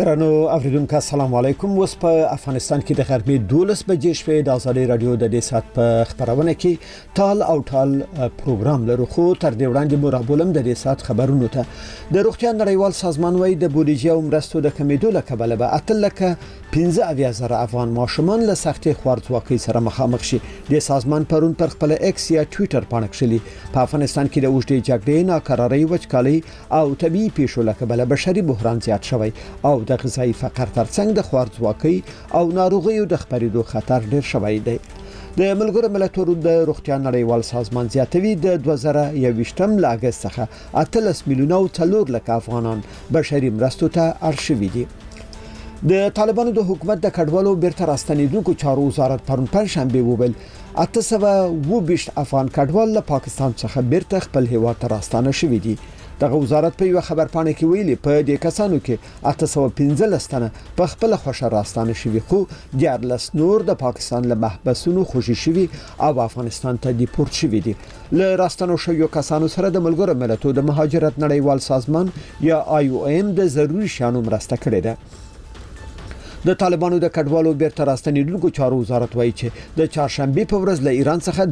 درنو اوریدونکو السلام علیکم. اوس په افغانستان کې د غرمې 12 بجې شپې د ازادي رادیو د دې سات په خبرونه کې ټال او ټال پروګرام لرو، خو تر دې وړاندې مرابولم د دې سات خبرونو ته د روغتیا نړیوال سازمان وايي د بودیجه او مرستو د کمیدو له کبله به 15,000 افغان ماشومان له سختي خوارځواکۍ سره مخامخ شي. د سازمان پرون پر خپل ایکس یا ټوئیټر باندې کړلي په افغانستان کې د اوږدې جګړې، ناکرارۍ، وچکالۍ او طبي پیښو له کبله بشري بحران زیات شوی او د غذایی فقر ترڅنګ د خوارځواکۍ او ناروغیو د خپرېدو خطر ډیر شوی دی. د ملګرو ملتونو د روغتیا نړیوال سازمان زیاتوي د 2021 ل اگست څخه 18 میلیونه او 4 لک افغانان بشري مرستو ته اړ شوي دي. د طالبانو د حکومت د کډوالو بیرته راستنېدونکو چارو وزارت پرون پنځشنبه وویل 820 افغان کډوال له پاکستان څخه بیرته خپل هیواد ته راستانه شوي دي. دغه وزارت په یو خبرپاڼه کې ویلي په دې کسانو کې 815 تنه په خپل خوښه راستانه شوي، خو 14 نور د پاکستان له محبسونو خوشي شوي او افغانستان ته دیپورت شوي دي. له راستنو شویو کسانو سره د ملګرو ملتونو د مهاجرت نړیوال سازمان یا IOM د ضروري شیانو مرسته کړې ده. د طالبانو د کډوالو بیرته راستنېدونکو چارو وزارت وایي چې د چهارشنبه په ورځ له ایران څخه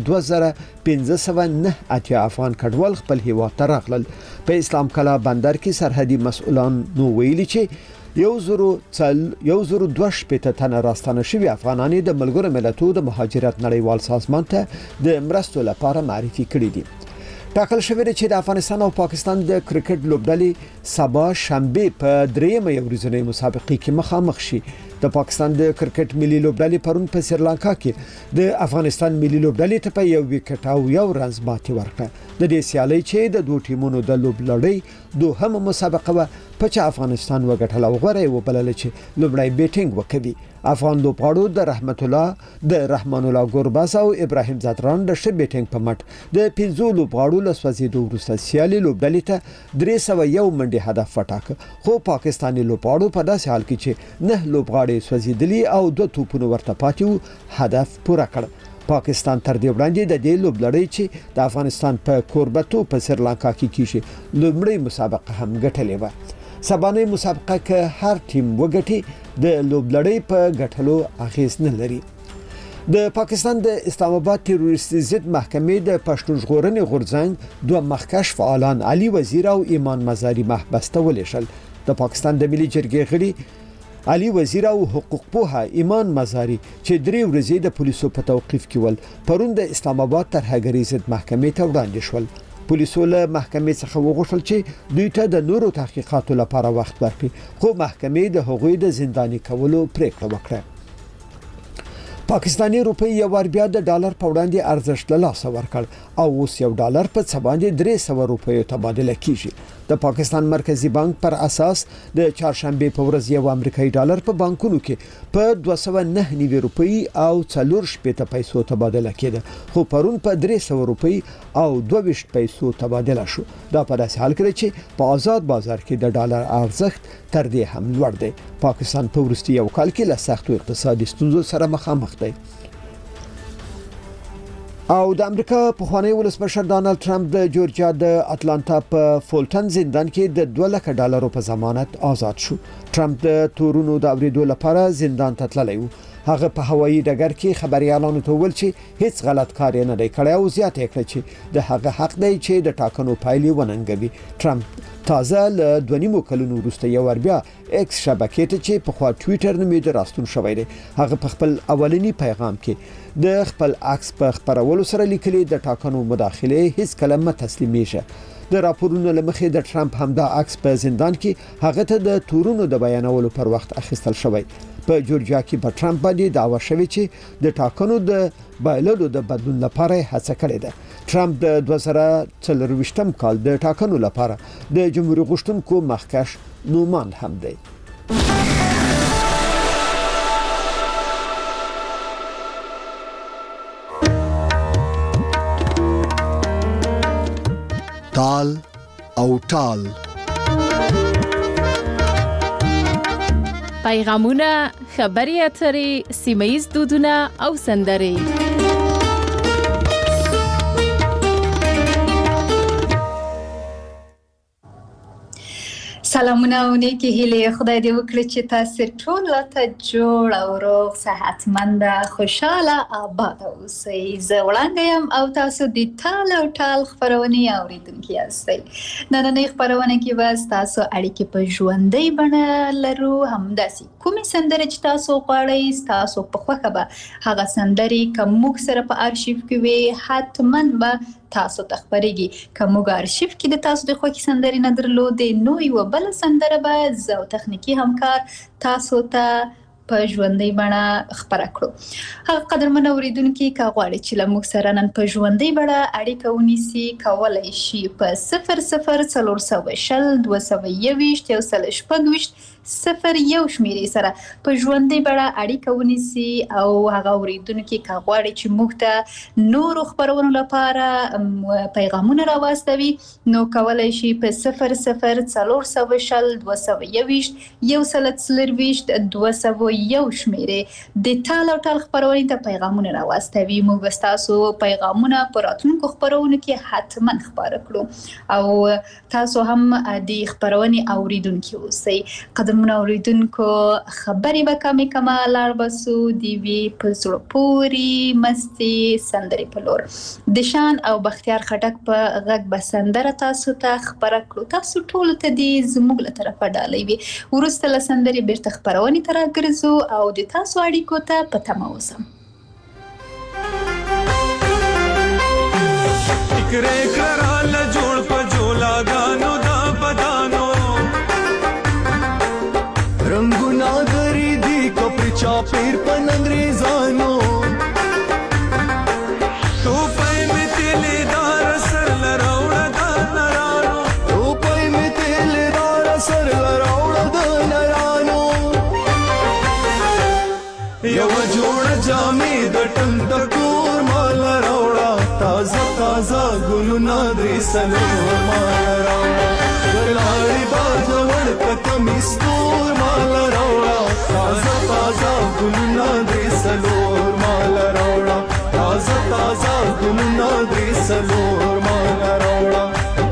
2509 افغان کډوال خپل هیواد ته راغلل. په اسلام کلا بندر کې سرحدي مسؤلان نو ویلي چې 1,200 تنه راستانه شوي افغانان د ملګرو ملتونو د مهاجرت نړیوال سازمان ته د مرستو لپاره معرفي کړي دي. ټاکل شوی دی چې د افغانستان او پاکستان د کرکټ لوبډلې سبا شنبه په درېمه ورځنۍ مسابقه کې مخامخ شي. د پاکستان د کرکټ ملي لوبډلې پرون په سریلانکا کې د افغانستان ملي لوبډلې ته په 1 وکټ او 1 رنز ماتې ورکړه. د دې سیالۍ چې د دوه ټیمونو د لوبلړۍ دوهمه مسابقه و په چې افغانستان وګټل او غوړې وبلل چې لوبړی بیټینګ وکړي. افغان لوبغاړو د رحمان الله ګورباز او ابراهیم ځدران د ښه بیټینګ په مټ د 15 لوبغاړو له سوځېدو وروسته سیالي لوبډلې ته 301 منډې هدف وټاکه، خو پاکستاني لوبغاړو په داسې حال کې چې 9 لوبغاړي سوځېدلي او 2 توپونه ورته پاتې وو هدف پوره کړ. پاکستان تر دې وړاندې د دې لوبلړۍ چې د افغانستان په کوربتو په سریلانکا کې کیږي لومړی مسابقه هم ګټلې و. سبانه مسابقه کې هر ټیم وګټي د لوبلړۍ په ګټلو اغیز نه لري. د پاکستان د اسلام آباد تروریستي ضد محکمې د پښتون ژغورنې غورځنګ دوه مخکښ فعالان علي وزیر او ایمان مزاری محبس ته ولېږل. د پاکستان د ملي جرګې غړي علي وزیر او حقوق پوها ایمان مزاری چې 3 ورځې د پولیسو په توقیف کې ول پرون د اسلام آباد ترهګری ضد محکمې ته وړاندې شول. پولیسو له محکمې څخه وغوښتل چې دوی ته د نورو تحقیقاتو لپاره وخت ورکړي، خو محکمې د هغوی د زنداني کولو پریکړه وکړه. پاکستانی روپی یو ور بیا د ډالر په وړاندې ارزښت له لاسه ورکړ او اوس یو ډالر په څه باندې 300 روپیو تبادله کیږي. د پاکستان مرکزی بانک پر اساس د چهارشنبه په ورځ یو امریکایي ډالر په بانکونو کې په 209 روپی او 4 پیسو تبادله کېده، خو پرون په 300 روپی او 22 پیسو تبادله شو. دا په داسې حال کې چې په آزاد بازار کې د ډالر ارزښت تر دې هم لوړ دی. پاکستان په وروستي یو کال کې له سختو اقتصادي ستونزو سره مخامخ دی. او د امریکا پخوانی ولسمشر ډانلډ ټرمپ د جورجیا د اټلانټا په فولټن زندان کې د 2 لک ډالرو په ضمانت آزاد شو. ټرمپ د تورونو د اوریدو لپاره زندان ته تللی و. هغه په هوایي ډګر کې خبريالانو ته ویل چې هیڅ غلط کار نه دی کړی او زیاته کړ چې د هغه حق دی چې د ټاکنو پایلې وننګوي. ټرمپ تازه له 2.5 کلونو وروسته یو ور بیا ایکس شبکې ته چې په خوا ټوئیټر نومې د راستون شوی دی. هغه په خپل اولنی پیغام کې د خپل عکس په خبرولو سره لیکلي د ټاکنو مداخله هیڅ کلمه تسلیمیږي. د راپورونو لمخې د ټرمپ همدا عکس په زندان کې هغه ته د تورونو د بیانولو پر وخت اخیستل شوی. په جورجیا کې په ټرمپ باندې دعوا شوی چې د ټاکنو د بایللو د بدلون لپاره هڅه کړې ده. ټرمپ د 2024 کال د ټاکنو لپاره د جمهوریت غوښتونکو مخکښ نومان هم دی. ټال او ټال پیغامونه، خبري اترې، سیمه‌ییز دودونه او سندرې. سلامونه او نیکی هیله خدای دې وکړي چې تاسو ټول ته جوړ او روغ صحتمند خوشاله آباد اوسئ. زه وړاندې یم او تاسو د ټال او ټال خبرونه اوریدونکي یاستئ. نننۍ خبرونه کې به تاسو اړیکې په ژوندۍ بڼه لرو، همداسې کومې سندرې چې تاسو غواړئ تاسو په خوښه به هغه سندرې که موږ سره په ارشیف کې وي حتما به تاسو ته خبرېږي. که موږ ارشیف کې د تاسو د خوښې سندرې نه درلودې نو یوه بله سندره به زه او تخنیکي همکار تاسو ته په ژوندۍ بڼه خپره کړو. هغه قدرمن اوریدونکي که غواړئ چې له موږ سره نن په ژوندۍ بڼه اړیکه ونیسي کولی شي په 00 420 221 126 01 شمیرې سره په ژوندۍ بڼه اړیکه ونیسي او هغه اوریدونکي که غواړي چې موږ ته نورو خبرونو لپاره پیغامونه راواستوي نو کولی شي په 00 420 221 126 شمیرې د ټال او ټال خبرونې ته پیغامونه راواستوي. موږ به ستاسو پیغامونه په راتلونکو خبرونو کې حتما خپاره کړو او تاسو هم د خبرونې اوریدونکي اوسئ. قدرمن اوریدونکو خبرې به کمه لاړ بسو دی وی په زړه پورې مستي سندرې په لور د شان او بختیار خټک په غږ به سندره تاسو ته خبره کړو. تاسو ټول ته دې زموږ له طرفه ډالۍ وي. وروسته له سندرې بیرته خبرونې ته راګرځو او د تاسو اړیکو ته په تمه اوسم. فکرې کړه جوړ په جولاګانو دا بدانو رنگونا گری دی کپر چاپیر پن انگریزانو تو پای می تیلی دار سر لراوڑا دا نرانو تو پای می تیلی دار سر لراوڑا دا نرانو یو جوڑ جامی دٹن دکور مال راوڑا تازہ تازہ گلونا دری سلور مال راوڑا گلاڑی باجوڑ کتمیستور مال راوڑا تازہ تازہ گلونا دری سلور مال راوڑا تازہ تازہ گلونا دری سلور مال راوڑا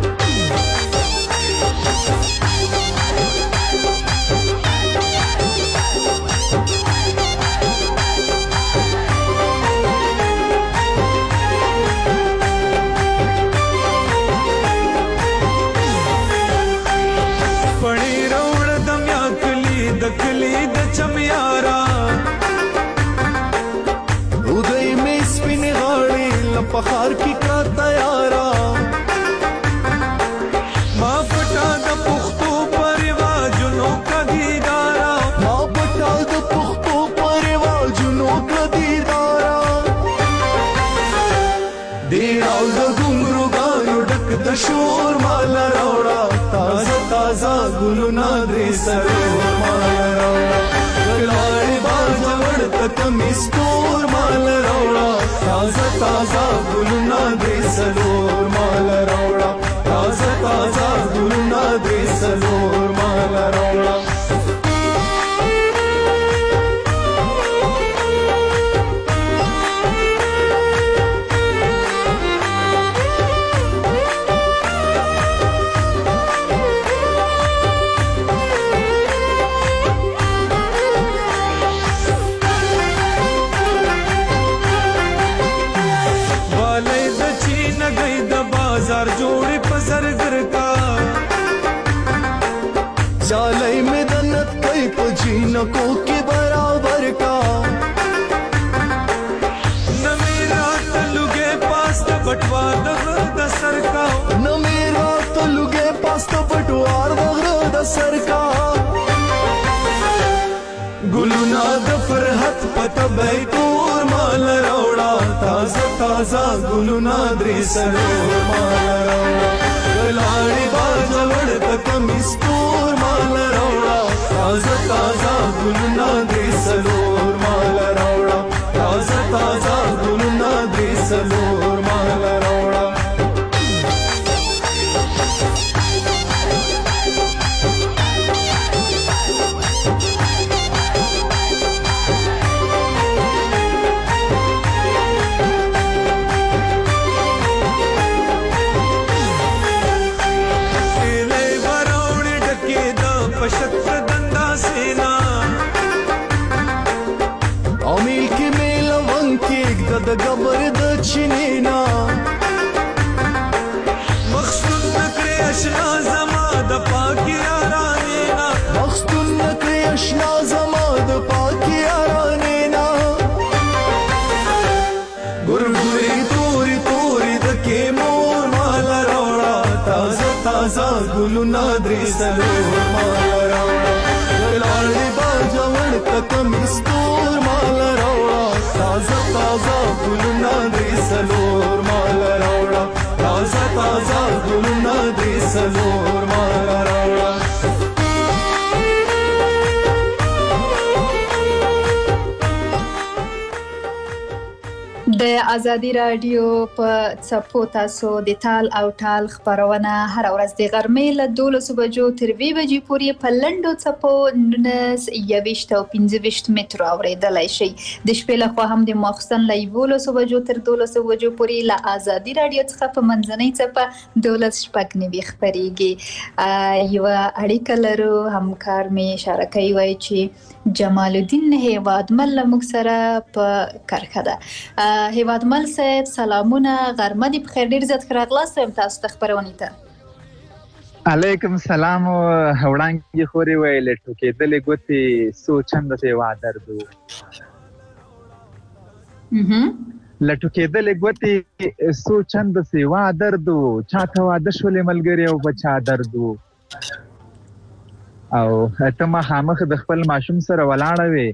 کلی د چمیارا ادھئی میں سپین غاڑی لپخار کی کا تیارا ما پٹا د پختو پرواجونو کا دیدارا ما پٹا د پختو پرواجونو کا دیدارا دیراو د گمرو گانو ڈک د شور مال راوڑا تازہ تازہ گلونا دری سرور مال راوڑا گلاڑی باجوڑ کتمیستور مال راوڑا تازہ تازہ گلونا دری سرور مال راوڑا تازہ تازہ گلونا دری سرور مال راوڑا بازار جوڑی پزرگر کا چالی میں دنت کئی پجینکو کی برابر کا نمیرا تلوگے پاس دا بٹوا دغر دا سر کا نمیرا تلوگے پاس دا بٹوار دغر دا سر کا گلونا دا فرحت پتا بیتور مال روڑا تازہ تازہ گلونا دری سرور مال روڑا گلاڑی باجوڑ کتمیستور مال روڑا تازہ تازہ گلونا دری سرور مال روڑا تازہ تازہ گلونا دری سرور مال روڑا تازه ګلونه درې څلور مال راوړه ولاړې باجه ورته کم ستور مال راوړه تازه تازه ګلونه درې څلور مال راوړه تازه تازه ګلونه درې څلور مال راوړه د ازادي رادیو په څپو تاسو د تال او ټال خبرونه هر ورځ د غرمې له 12 بجو تر 2 بجې پورې په لنډو څپو 19 او 15 متر اوریدلای شي د شپې له خوا هم د ماخستن له 11 بجو تر 12 بجو پورې له ازادي رادیو څخه په منځنۍ څپه 12 شپږ نیوي خبريږي یو اړیکه لرو همکار می اشاره کوي وای چې جمال الدین هیوادمل موږ سره په کرخه ده هیوادمل صاحب سلامونه غرمه دې بخیر ډیر زیات راغلاست تاسو ته خبرونه ته علیکم سلام وړاندې خوري ویل ټوکېدلې ګوتې سو چند سیوا دردو لټوکېدلې ګوتې سو چند سیوا دردو چاته واده شولې ملګری او بچا دردو او ته مخامخ د خپل ماشوم سره ولاړه وې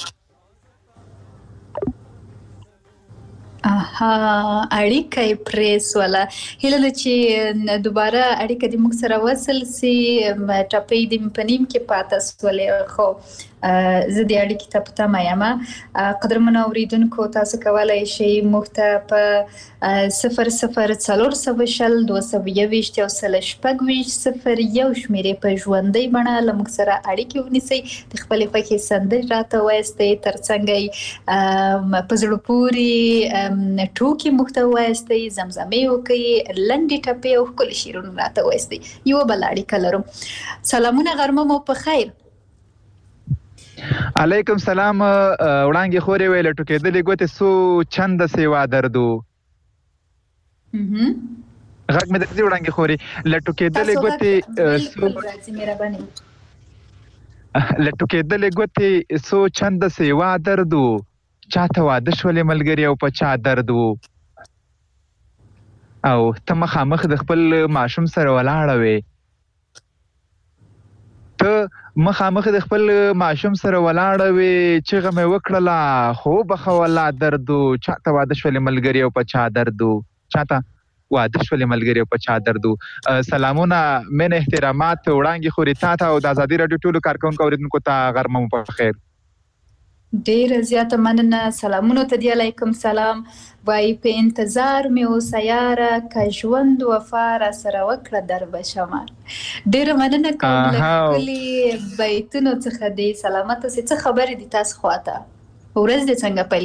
اړیکه پریس ولا هله چې دوباره اړیکه د موږ سره وصل سي ټاپې د پنیم کې پاتې سولې خو زه د اړیکې ته پته مېما قدرمن اوریدونکو تاسو کولای شئ موږ ته په 0040 220 او 0 شمیرې په ژوندۍ بڼه لمږ سره اړیکې ونیسئ د خپل خوښې سندرې راته وایستئ ترڅنګ په زړه پورې ټوکې موږ ته وایستئ زمزمې وکړئ لنډې ټپې او ښکلي شعرونه راته وایستئ یوه بله اړیکه لرو سلامونه غرمه مو په خیر علیکم سلام وړاندې خورې ویل ټوکېدلې ګوتې سو چند سیوا دردو غږ مې درځي وړاندې خورې لټوکېدلې ګوتې لټوکېدلې ګوتې سو چند سیوا دردو چاته واده شولې ملګري او په چا درد و او ته مخامخ د خپل ماشوم سره ولاړه وې ته مخامخ د خپل ماشوم سره ولاړه وې چغه مې وکړله خو بخوله درد و چاته واده شولې ملګري او په چا درد و چاته واده شولې ملګري او په چا درد و سلامونه من احترامات وړاندې خورې تا ته او د ازادي راډیو ټولو کارکونکو اوریدونکو ته غرمه مو په خیر ډیر زیاته مننه سلامونه ته دی علیکم سلام وای په انتظار مې اوسه یاره که ژوند وفا را سره وکړه در به شمه ډیره مننه کوم له ښکلي بیتونو څخه دی سلامت اوسئ څه خبرې دي تاسو خواته ورځ دې څنګه پیل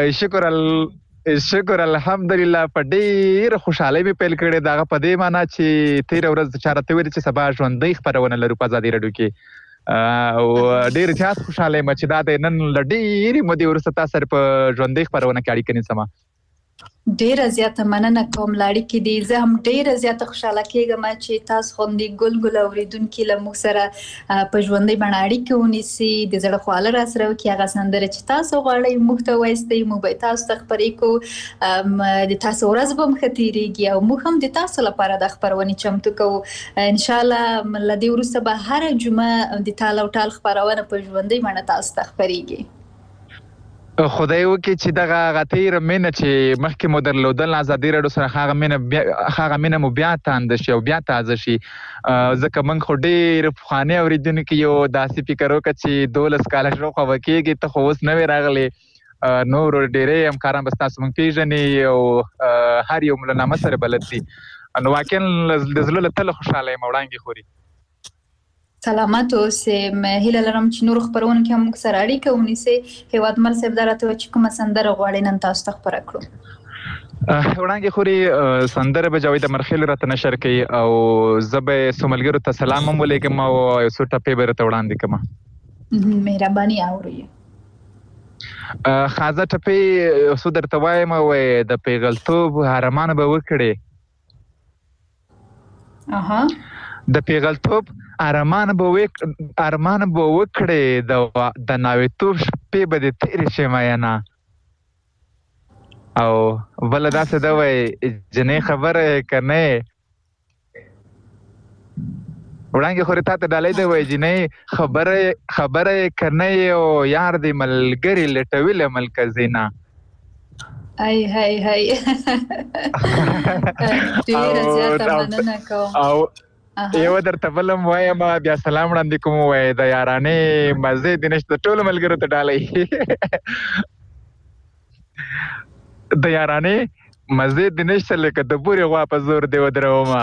کړه شکر الحمدلله په ډېره خوشحالۍ مې پیل کړې د هغه په دې معنا چې تېره ورځ چا راته ویلې چې سبا ژوندۍ خپرونه لرو په ازادي راډیو کې او ډېر زیات خوشحاله یم چې دا د نن له ډېرې مودې وروسته تا سره په ژوندۍ خپرونه کې اړیکه نیسم ډیره زیاته مننه کوم لاړې کې دي زه هم ډیره زیاته خوشاله کېږم چې تاسو خوندې ګل اوریدونکي له موږ سره په ژوندۍ بڼه اړیکه ونیسي د زړه خواله را سره وکړي هغه سندره چې تاسو غواړئ موږ ته وایستئ موږ به تاسو ته خپرې کوو د تاسو ورځ به هم ښه تېرېږي او موږ هم د تاسو لپاره د خپرونې چمتو کوو انشاءالله له دې وروسته به هره جمعه د تال او ټال خپرونه په ژوندۍ بڼه تاسو ته خپرېږي خدای وکړي چې دغه تېره مینه چې مخکې مو درلودل ازادي راډیو سره هغه مینه مو بیا تانده شي او بیا تازه شي ځکه موږ خو ډېر پخواني اورېدونکي یو داسې فکر وکړه چې 12 کاله شاوخوا به کېږي ته خو اوس نوې راغلې نور ډېری همکاران به ستاسو موږ پېژني او هر یو مو له نامه سره بلد دي نو واقعا د زړه له تله خوشحاله یم وړاندې خوري سلامت اوسئ هیله لرم چې نور خبرونه کې هم موږ سره اړیکه ونیسئ هیوادمل صاحب دا راته وایي چې کومه سندره غواړئ نن تاسو ته خپره کړو وړاندې خوري سندره به جاوید مرخیل راته نشر کوي او زه به څو ملګرو ته سلام هم ولیکم او یو څو ټپې به راته وړاندې کړم مهرباني اورئ خازه ټپې څو درته وایم د پیغلتوب حرمانه به وکړې د پیغلتوب ارمان به وکړې د ناوېتوب شپې به دې تېرې شي میینه او بله داسې ده وایي جنۍ خبره یې که نه وړانګې خورې تا ته ډالۍ دی وایي جینۍ خبره کنۍ او یار دی ملګري لټوي له ملکزینا هاي ډېره زیاته مننه کوم. او یو درته بل هم وایم بیا سلام وړاندې کوم وایي د یارانې مزې دې نشته ټولو ملګرو ته ډالۍ د یارانې مزې دې نشته لکه د بورې غوا په زور دې ودرومه.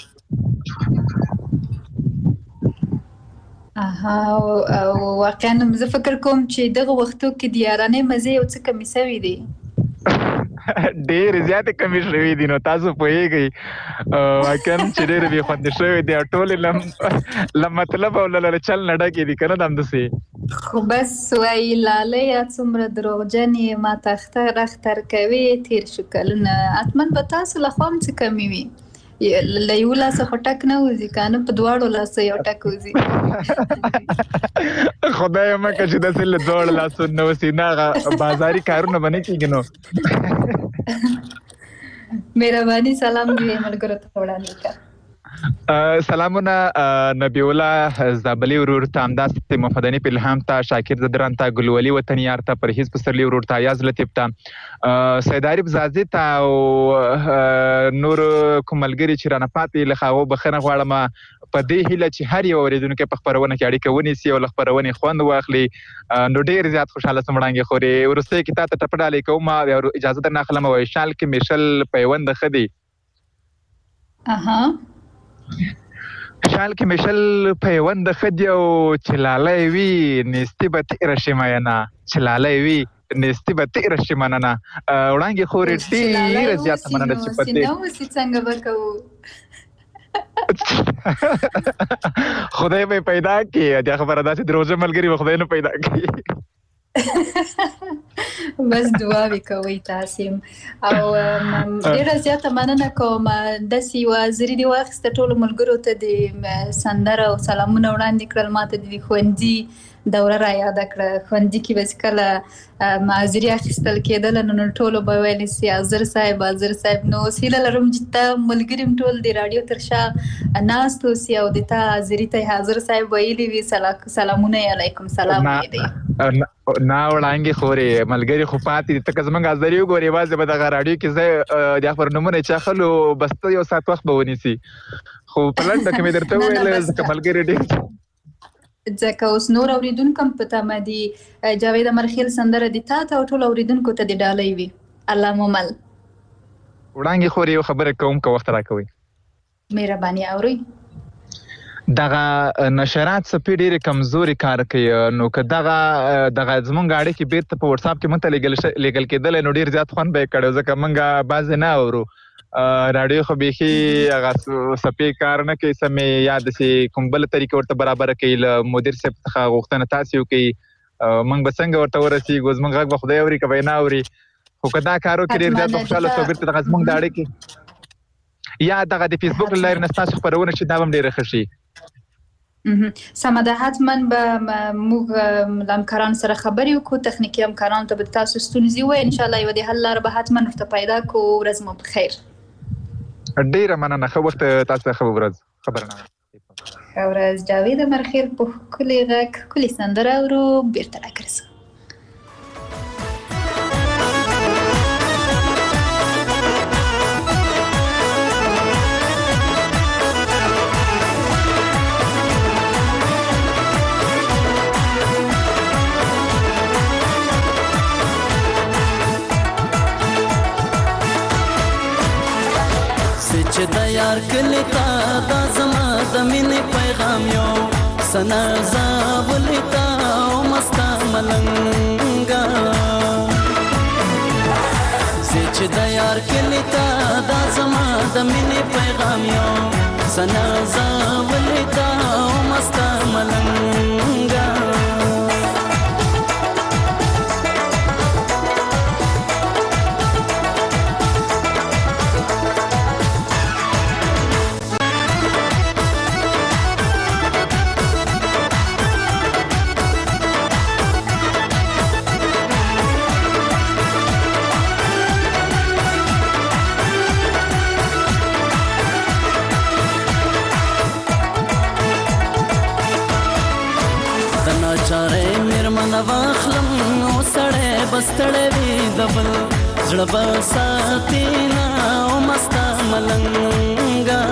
واقعا زه فکر کوم چې دغه وختو کې د یارانې مزې یو څه کمې سوي دي. ډېرې زیاتې کمې شوي دي. نو تاسو پوهېږئ واقعا چې ډېرې بې خوندې شوي دي او ټولې له مطلب او له چل نه ډکې دي که نه همداسې. خو بس وایي لالیه څومره دروغجن یې ما ته اختر کوي تېر شو کلونه. حتما به تاسو له خوا هم څه کمې وي. له یو لاسه خو ټک نه وځي که نه په دواړو لاسه یو ټک وځي. خدای مکه چې داسې له دواړو لاسو نه وځي نه هغه بازاري کارونه به نه کېږي. نو مهرباني سلام دې ملګرو ته وړاندې کړه. سلامونه نبی الله زابلی ورور ته، همداسې مفدني الهام ته، شاکر زدران ته، ګلولي وطنیار ته، پرهیز پسرلی ورور ته، یاز لطیف ته، سید عارف زازي ته او نور کوم ملګري چې رانه پاتې له هغو بخښنه غواړم په دې هیله چې هر یو اورېدونکی په خپرونه کې اړیکه ونیسي او له خپرونې خوند واخلي. نو ډېر زیات خوشحاله سم وړانګې خورې. وروستی کې تا ته ټپه ډالۍ کوم، بیا اجازه درنه اخلم. ویشال کې میشل پیوند ښه دی. شال کې مشل پیوند ښه دی او چې لالی وي نیستي به تېره شي مینه، چې لالی وي نیستي به تېره شي مننه. وړانګې خورې ډېره زیاته مننه چې په دې څنګه به کوو. خدای به یې پیدا کړي. دا خبره داسې دروغجن ملګري به خدای نه پیدا کړي. بس دعاوې کوئ تاسې او ډېره زیاته مننه کوم. داسې یوه حاضري دې واخیسته ټولو ملګرو ته د سندره او سلامونه وړاندې کړل. ما ته د ښوونځي دوره را یاده کړه. ښوونځي کې به چې کله حاضري اخیستل کېدله نو ټولو به ویلې سي حاضر صاحب. نو اوس هیله لرم چې تا ملګري هم ټول د راډیو تر شا ناست اوسي او د تا حاضري ته حاضر صاحب ویلي وي سلامونه یې علیکم سلام ویلی نه وړانګې خورې ملګري خو پاتې دي. ته که زموږ حاضري وګورې یوازې به دغه راډیو کې زه د خپرنامونه چې اخلو بس ته یو ساعت وخت به ونیسي. خو په لنډه کې مې درته وویل ځکه ملګري ډېر ځکه اوس نور اورېدونکو هم په تمه دي. جاوید امرخیل سندره د تا ته او ټولو اورېدونکو ته د ډالۍ وي. الله مو مل. وړانګې خورې یو خبره کوم که وخت راکوئ. مهرباني اورئ. دغه نشرات څپې ډېرې کمزوري کار کوي. نو که دغه زموږ اړیکې بیرته په وټساپ کې موږ ته لیږل کېدلی نو ډېر زیات خوند به یې کړی ځکه موږ بعضې نه اورو. راډیو خو بیخي هغه څپې کار نه کوي سمې، یا داسې کوم بله طریقه ورته برابره کوي. له مدیر صاحب څخه غوښتنه تاسې وکوي موږ به څنګه ورته ورسېږو. زموږ غږ به خدای اوري که به یې نه اوري. خو که دا کار وکړي ډېر زیات به خوشحاله شو. بیرته دغه زموږ د اړیکې یا دغه د فیسبوک له لارې نه ستاسو خپرونه چې دا به هم ډېره ښه شي. سمه ده. حتما به موږ له همکارانو سره خبرې وکړو. تخنیکي همکارانو ته به تاسو ستونزې ووایي. انشاءالله یوه د حل لاره به حتما ورته پیدا کړو. ورځ مو بخیر. ډېره مننه. ښه وخت تاسو ته ښه ورځ. خبرنامه ښه ورځ. جاوید امرخیل په ښکلي غږ ښکلې سندره اورو. بېرته راګرځو. چې د یار کلی تا دا زما د مینې پیغام یو سنا زاولی تا او مستا ملنګا چې د یار کلی تا دا زما د مینې پیغام یو سنا زاولی تا او مستا ملنګا واخلم او سړی بستړی وي د بل زړه به ساتي نه او مسته ملنګه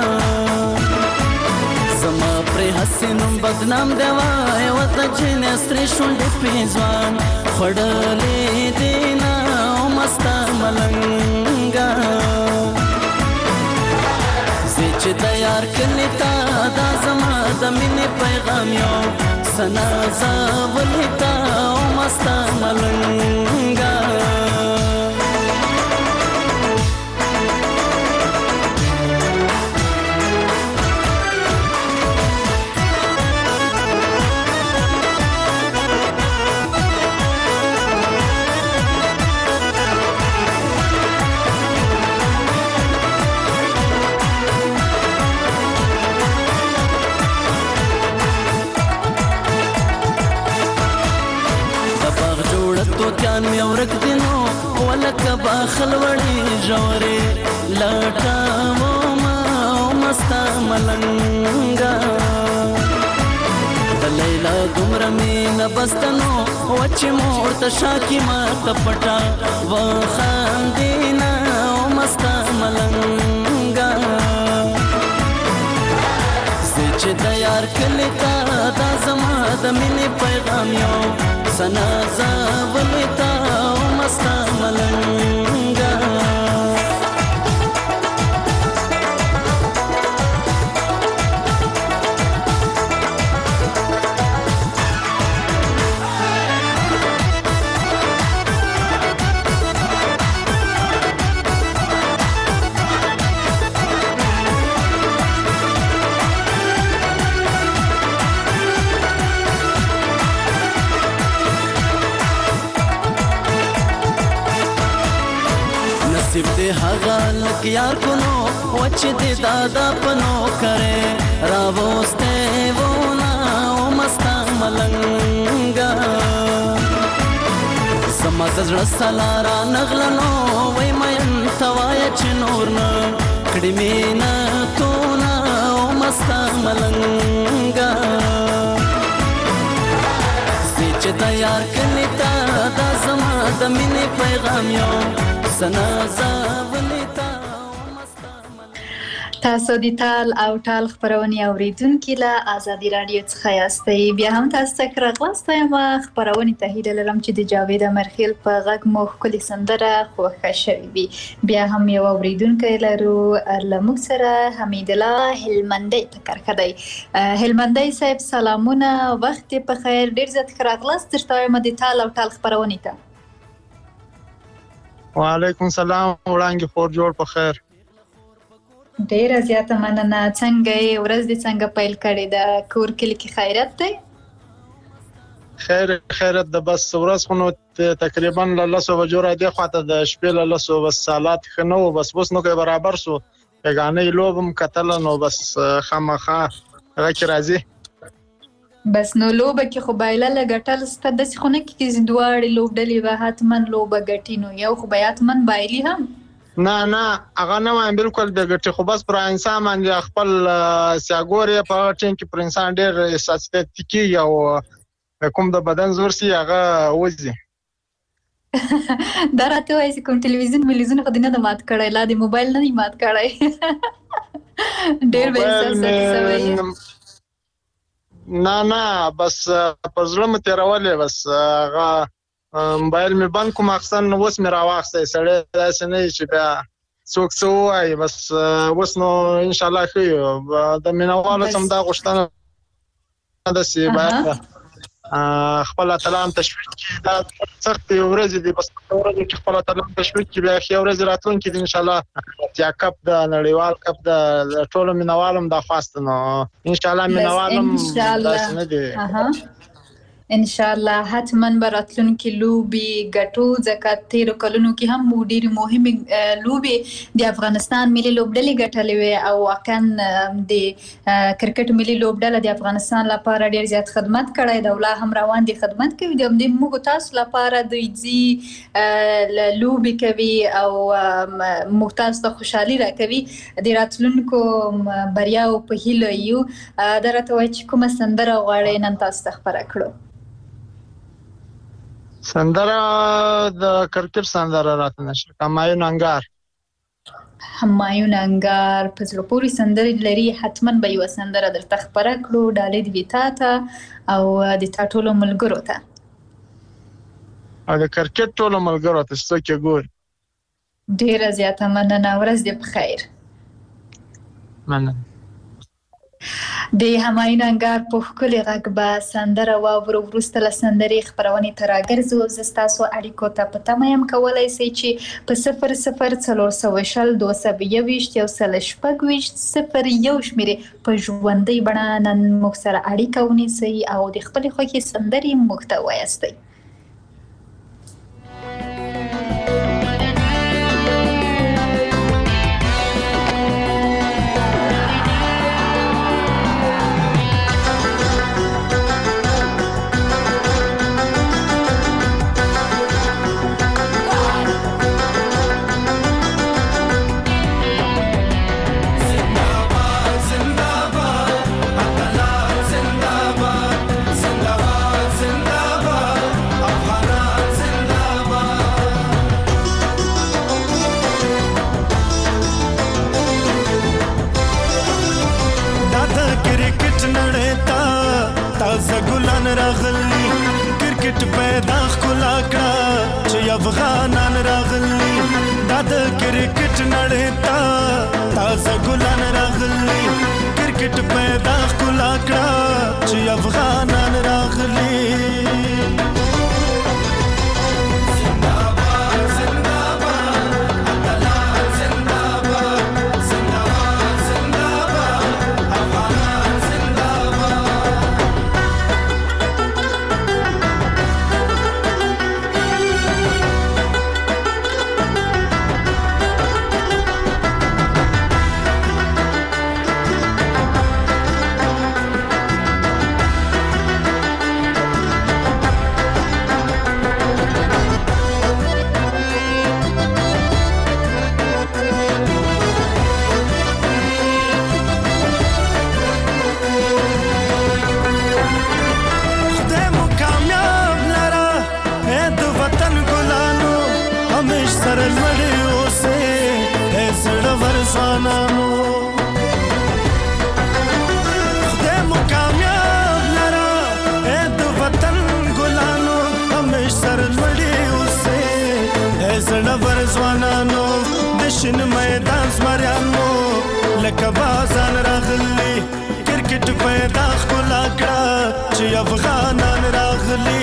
زما پرې هسې نوم بدنام دی وایه ورته چې نسترې شونډې پې ځوان خوړلې دي نه او مسته ملنګه زه چې د یار کلي ته دا زما د مینې پیغام یو سنا زولې ته او مسته ملنګه توتیان می ورک دینو ولکه باخل وړي ژورې لټاو ما مستا ملنګا د لیلا دومره مینه بستنو وچ مور ته شاکی ما تپټا و خاندینا مستا ملنګا چې د یار کلی تا دا زما د مینې پیغام یو سنا زولې تا مستا ملنګا نصیب دې هغه لک یار کونو وچ دې دادا پنو کرے راوسته ونا او مستا ملنګا سما زړه سلارا نغلنو وای مې توای چې نور نه کړي مینا تو نا او مستا ملنګا چې د یار کلی تا دا زما د مینې پیغام یو سنا زولې تا تاسو د تال او ټال خبرونه اوریدونکو له ازادي رادیو څخه یاستئ. بیا هم تاسو ته راغلاست یم خبرونه ته هیله لرم چې د جاوید امرخیل په غږ مو ښکلې سندره خوښه شوې وي. بیا هم یو اوریدونکی لرو لموږ سره حمید الله هلمندی په کرخه دی. هلمندی صاحب سلامونه، وخت په خیر، ډیر زیات راغلاست. درته وایم د تال او ټال خبرونه ته. وعلیکم سلام، وړاندې خور جوړ په خیر. ډیره زیاته مننه. څنګه یې ورځ دې څنګه پیل کړې ده؟ کور کلی کې خیرت دی؟ خیرت ده، بس ورځ خو نو تقریبا له 10 بجو را دې خواته د شپې له 10 بس سالات ښه نه وو، بس اوس نو کې برابر سو یګانې لوبم کتله نو بس خامخا هغه کې راځي. بس نو لوبه کې خو بایله ګټل سته داسې خو نه کې چې دواړې لوبډلې به حتما لوبه ګټي، نو یو خو به حتما بایلي هم نه هغه نه وایم بالکل به ګټي، خو بس پر انسان باندې خپل سیاګورې په ټیم کې پر انسان ډېر احساسات کیږي او کوم د بدن زور سي هغه وځي. دا راته وایي چې کوم ټلویزیون ملیزون خو دې نه د مات کړی، لا د موبایل نه دی مات کړی. ډېر به احساسات سوی. نه بس پر زړه مې تېرولې، بس هغه موبایل مې بند کوم اخستن اوس مې راواخستی. سړی داسې نه چې بیا څوک څه ووایي، بس اوس نو انشاءالله ښه یو. د مینهوالو څخه هم دا غوښتنه ده چې باید خپل اتلان تشویق کړي. دا سختې ورځې دي، بس ورځې کې خپل اتلان تشویق کړي، بیا ښې ورځې راتلونکي دي انشاءالله. اتیا کپ د نړیوال کپ د ټولو مینهوالو هم دا خواست نو انشاءالله مینهوال هم داسې نه دي. ان شاء الله حتما به راتلونکي لوبي ګټو، ځکه تیرو کلونو کې هم ډېرې مهمې لوبې د افغانستان ملي لوبډلې ګټلې وې او واقعا د کرکټ ملي لوبډله د افغانستان لپاره ډېر زیات خدمت کړی دی او لا هم روان دي خدمت کوي. د همدې موږ تاسو لپاره دوی ځي لوبې کوي او موږ تاسو ته خوشحالي راکوي. د راتلونکو بریاو په هیله یو. دا راته وایي چې کومه سندره غواړئ نن تاسو ته خپره کړو؟ سندره د کرکټ سندره راته نشته. همایون انګار. همایون انګار په زړه پورې سندرې لري، حتما به یوه سندره درته خپره کړو. ډالۍ دې وي تا ته او د تا ټولو ملګرو ته او د کرکټ ټولو ملګرو ته چې څوک یې ګوري. ډېره زیاته مننه، ورځ دې په خیر. مننه. د همایون انګار په ښکلي غږ به سندره واورو. وروسته له سندرې خپرونې ته راګرځو. زه ستاسو اړیکو ته په تمه یم. کولی شئ چې په 004020 221 126 شمېرې په ژوندۍ بڼه نن موږ سره اړیکه ونیسئ او د خپلې خوښې سندرې موږ ته ووایاستئ. کرکټ پیدا ښکلا کړه چې افغانان راغلي. دا د کرکټ نړۍ ته تازه ګلان راغلي. کرکټ پیدا ښکلا کړه چې افغانان راغلي. شین میدان زمریانو لکه بازان راغلی. کرکټ پیدا ښکلا کړه چې افغانان راغلي.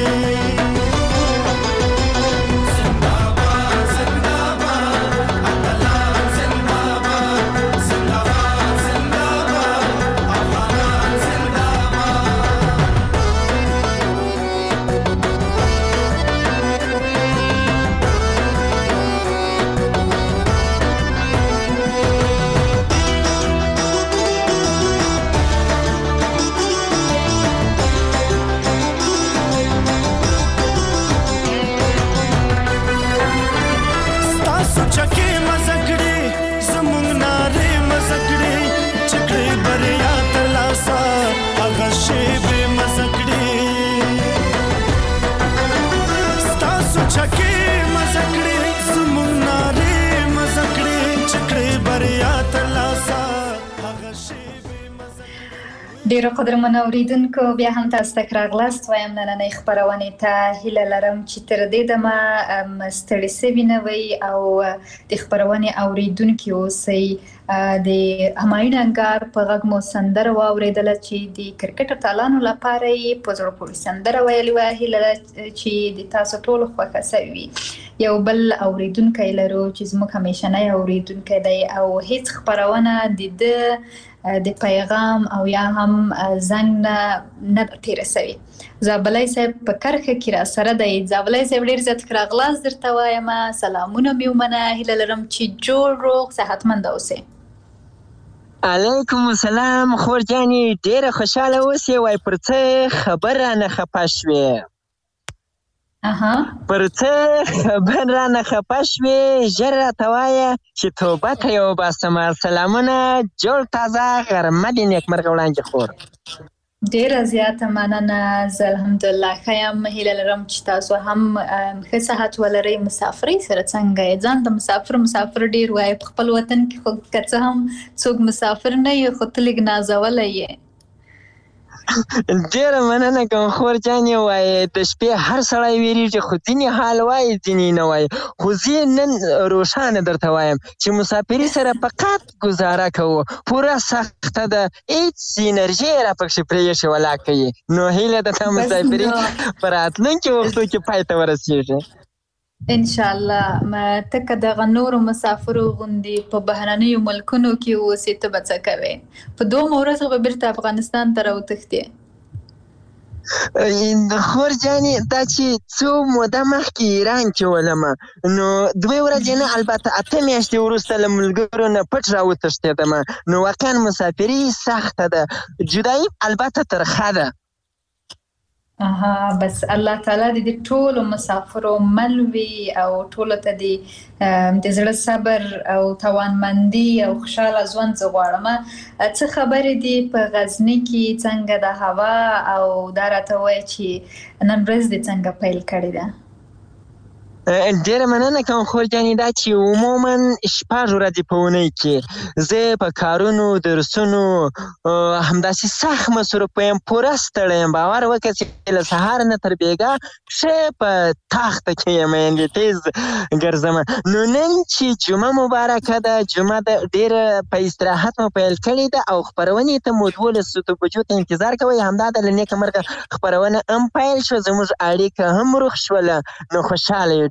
ډیرو قدرمنو اوریدونکو، بیا هم تاسو ته راغلاست. وایم نننۍ خپرونې ته هیله لرم چې تر دې دمه ستړي سوي نه وئ او د خپرونې اوریدونکي اوسئ. د همایون انګار په غږ مو سندره واورېدله چې د کرکټ اتلانو لپاره یې په زړه پورې سندره ویلې وه. هیله ده چې د تاسو ټولو خوښه سوې وي. یو بل اوریدونکی لرو چې زموږ همیشنی اوریدونکی دی او هیڅ خپرونه د پیغام او یا هم زنګ نه تیره سوي. زابلی صاحب په کرښه کې را سره دی. زابلی صاحب ډېر زیات راغلاست درته وایم. سلامونه مې ومنه. هیله لرم چې جوړ روغ صحتمند اوسئ. علیکم السلام خور جانې، ډېره خوشحاله اوسې. وای پر څه خبر رانه خفه شوې؟ پر څه خبر رانه خفه شوې؟ ژر راته وایه چې توبه ته یې وباسم. سلامونه، جوړ تازه غرمه دې نیکمرغه وړانګې خور. ډیره زیاته مننه. زه الحمدلله ښه یم. هیله لرم چې تاسو هم ښه صحت ولرئ. مسافرۍ سره څنګه یې؟ ځان د مسافر ډیر وایي په خپل وطن کې، خو که څه هم څوک مسافر نه یې خو ته لږ نازولی یې. ډیره مننه کوم خور جانې. وایي د شپې هر سړی ویریږي، خو ځینې حال وایي ځینې نه وایي. خو زه نن روښانه درته وایم چې مسافري سره فقط ګزاره کوو، پوره سخته ده، هېڅ انرژي یې راپکښې پرېښې ولاکه یې. نو هیله ده تا مسافري په راتلونکي وختو کې پای ته ورسېږي انشاءالله. ته که دغه نورو مسافرو غوندې په بهرنیو ملکونو کې اوسې، ته به څه کوې؟ په 2 ورځو به بیرته افغانستان ته راوتښتې. خور جانې دا چې څو موده مخکې ایران کې ولمه، نو 2 ورځې نه، البته 8 میاشتې وروسته له ملګرو نه پټ راوتښتېدمه. نو واقعا مسافري سخته ده، جدایي البته ترخه ده. بس الله تعالی دې ټولو مسافرو مل وي او ټولو ته د زړه صبر او توانمندي او خوشاله ژوند زه غواړم. څه خبرې دي په غزني کې؟ څنګه د هوا؟ او دا راته وایي چې نن ورځ دې څنګه پیل کړې ده؟ ډیره مننه کوم خور جانې. دا چې عموما 6 ورځې په اونۍ کې زه په کارونو، درسونو همداسې سخت مصروف یم، پوره ستړی یم. باور وکړه چې له سهار نه تر بېګا ښه په تاخته کې یم، یعنې تیز ګرځم. نو نن چې جمعه مبارکه ده، جمعه ده، ډېره په استراحت مو پیل کړې ده او خپرونې ته مو 12 بجو ته انتظار کوئ. همدا د له نیکه مرغه خپرونه هم پیل شوه، زموږ اړیکه هم روغ شوله. نو خوشحاله یو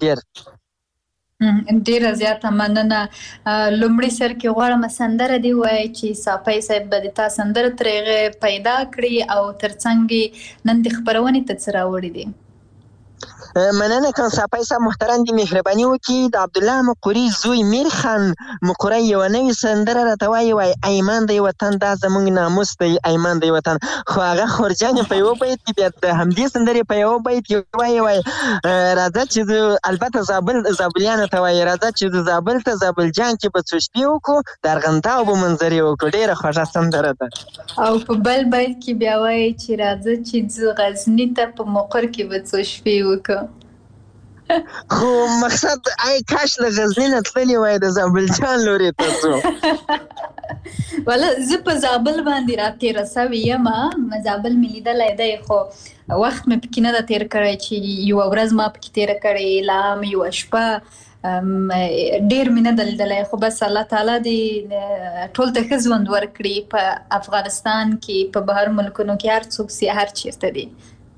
ډیره زیاته مننه. لومړي سر کې غواړم سندره دی وایي چې صافی صاحب به د تا سندره ترې هغې پیدا کړي او ترڅنګ نن د خپرونې ته څه راوړي دي؟ مننه کوم صافی صاحب محترم دي، مهرباني وکړي. د عبدالله مقري زوی میر خان مقري یوه نوې سندره راته وایي، وایي ایمان دی وطن دا زموږ ناموس دی، ایمان دی وطن. خو هغه خورجانې په یوه بیت کې بیا د همدې سندرې په یوه بیت کې وایي راځه چې البته زابلیانو ته وایي راځه چې د زابل ته زابلجان کې به څو شپې وکړو، د ارغنداو به منظرې وکړو. ډېره خوږه سندره ده. او په بل بیت کې بیا وایي چې راځه چې ځو غزني ته، په مقر کې به څو شپې وکړو. خو مقصد ای کاش له غزني نه تللي وای د زابلجان لوري ته ځو. والا زه په زابل باندې راتېره سوې یم. زابل مې لیدلی دی، خو وخت مې پکې نه ده تېر کړی چې یوه ورځ ما پکې تېره کړې، لا هم یوه شپه ډېر مې نه ده لیدلی. خو بس الله تعالی دې ټول ته ښه ژوند ورکړي په افغانستان کې، په بهر ملکونو کې، هر څوک سي هر چېرته دي.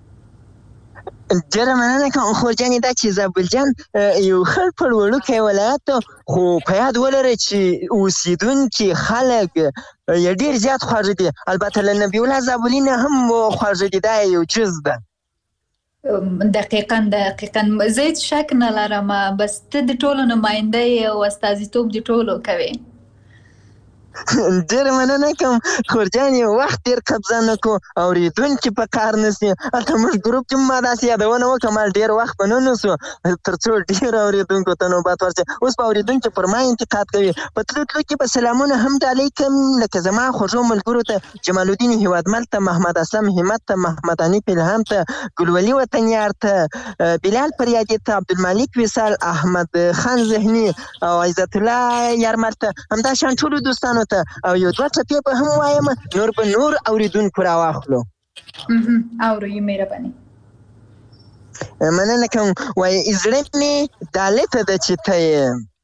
ډېره مننه کوم خور جانې. دا چې زابلجان یو خړ پړ وړوکی ولایت، خو په یاد ولرئ چې اوسېدونکي خلک یې ډېر زیات خواږه دي. البته له نبي الله زابلي نه هم خواږه دي، دا یو جز ده. دقیقاً زه هېڅ شک نه لرم. بس ته د ټولو نماینده یې او استازیتوب د ټولو کوې. ډېره مننه کوم خور جانې. وخت ډېر قبضه نه کړو، اورېدونکي په کار نسي. هلته موږ ګروپ کې ما داسې یادونه وکړه، ما ډېر وخت به نه نیسو تر څو ډېرو اورېدونکو ته نوبت ورشي. اوس به اورېدونکي پر ما انتقاد کوي. په تلو تلو کې به سلامونه هم ډالۍ کوم، لکه زما خوږو ملګرو ته، جمال الدین هیوادمل ته، محمد اسلم همت ته، محمد حنیف الهام ته، ګلولي وطنیار ته، بلال پریادي ته، عبدالمالک وصال، احمد خان ذهني او عزت الله یارمل ته، همداشان ټولو دوستانو ته. او یو 2 ټپې به هم وایم، نور به نور اورېدونکو راواخلو. اورو یې مهرباني. مننه کوم. وایي زړه مې دالته ده چې ته یې،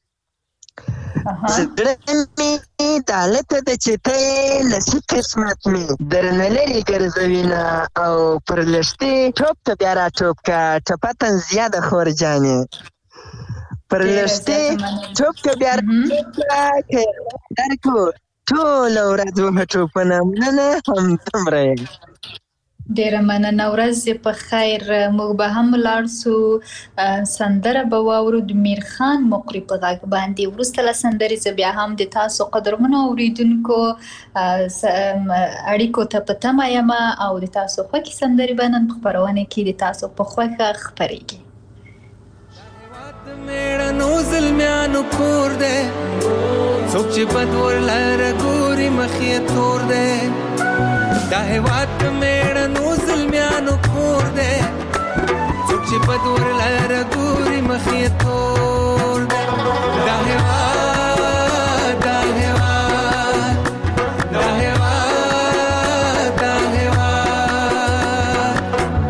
زړه مې دالته ده چې ته یې، نصیب قسمت مې درنه لرې ګرځوینه، او پر لښتې ټوپ ته بیا راټوپ که، ټپه طنزیه ده خور جانې. پر لښتې ټوپ که بیا راټوپ که درکو، ټوله ورځ ومه ټوپونه. مننه همدومره یم. ډېره مننه. ورځ په خیر. موږ به هم ولاړ سو، سندره به واورو د میر خان مقري په غږ باندې. وروسته له سندرې زه بیا هم د تاسو قدرمنو اورېدونکو اړیکو ته په تمه یم، او د تاسو خوښې سندرې به نن په خپرونه کې د تاسو په خوښه خپرېږي. میړنو زلمیانو کور دی، څوک چې بد ورلره ګوري مخ یې تور دی. دا هیواد د میړنو زلمیانو کور دی څوک چې بد ورلره ګوري مخ یې تور دی دا هیواد دا هیواد دا هیواد دا هیواد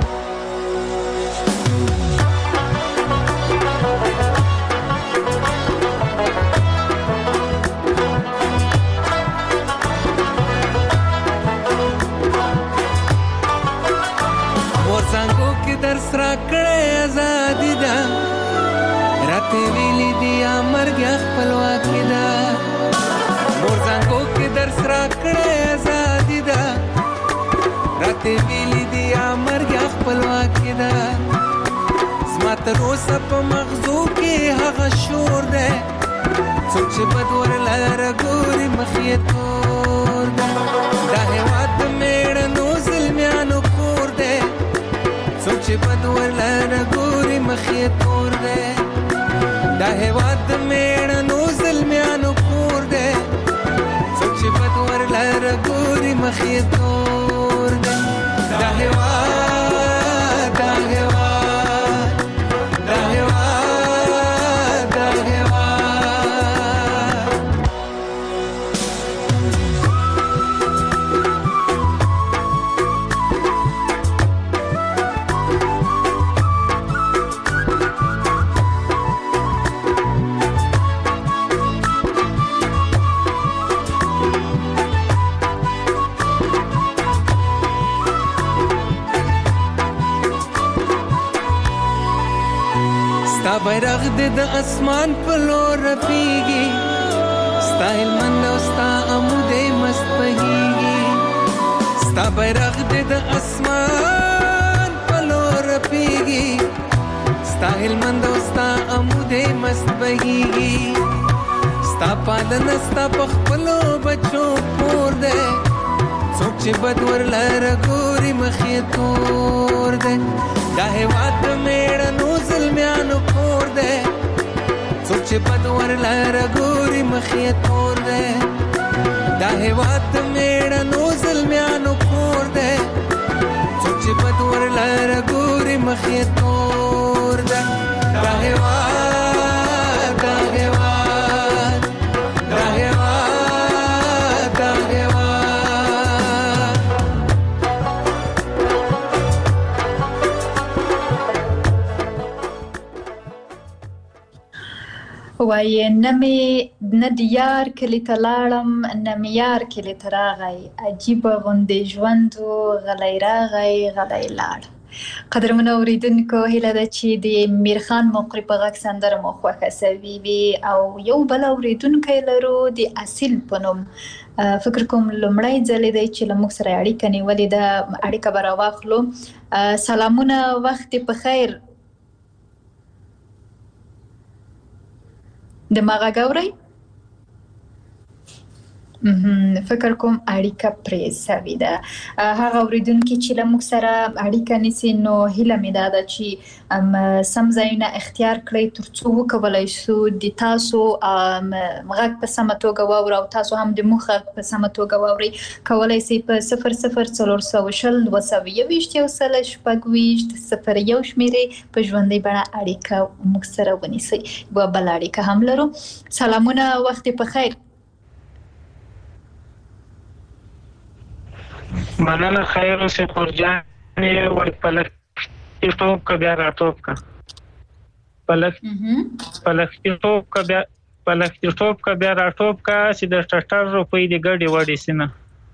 مورزانګو کې درس راکړې ازادي ده راته ویلي دي مرګ خپلواکي ده مورزانګو کې درس راکړې ازادي ده راته ویلي دي مرګ خپلواکي ده زما تر اوسه په مغزو کې هغه شور ده څوک چې بد ورلره ګوري مخ یې تور ده دا هیواد د میړنو زلمیانو کور دی څوک چې بد ورلره ګوري مخ یې تور دی دا هیواد د میړنو زلمیانو کور دی څوک چې بد ورلره ګوري مخ یې تور دی دا هیواد دا هیواد دا هیواد دا هیواد ستا بیرغ دې د اسمان په لور رپیږي ستا هلمند او ستا عمودې مست بهیږي ستا بیرغ دې د اسمان په لور رپیږي ستا هلمند او ستا عمودې مست بهیږي ستا پالنه ستا په خپلو بچو پور دی څوک چې بد ورلره ګوري مخ یې تور دی دا هیواد د میړنو زلمیانو کور دی څوک چې بد ورلره ګوري مخ یې تور دی دا هیواد د میړنو زلمیانو کور دی څوک چې بد ورلره ګوري مخ یې تور دی دا هیواد دا هیواد دا هیواد دا هیواد وایي نه د یار کلي ته لاړم نه مې یار کلي ته راغی عجیبه غوندې ژوند و غلی راغی غلی لاړ قدرمنو اوریدونکو هیله ده چې د میرخان مقری په غږ سندره مو خوښه سوي وي او یو بل اوریدونکی لرو د اصیل په نوم فکر کوم لومړی ځل دی چې له موږ سره اړیکه نیولې ده اړیکه به راواخلو سلامونه وخت په خیر د ما غږ اورئ فکر کوم اړیکه پرې سوي ده هغه اوریدونکي چې له موږ سره اړیکه نیسي نو هیله مې دا ده چې سم ځایونه اختیار کړئ تر څو وکولی شو د تاسو غږ په سمه توګه واورو او تاسو هم د موږ غږ په سمه توګه واورئ کولی شئ په 00 420 221 1 شمیرې په ژوندۍ بڼه اړیکه موږ سره ونیسئ بله اړیکه هم لرو سلامونه وخت په خیر مننه خیر اوسې خورجانې وایي پلکې ټوپ که بیا راټوپ که پلکې ټوپ که بیا راټوپ که چې د ټټر روپۍ د ګډې وړې سینه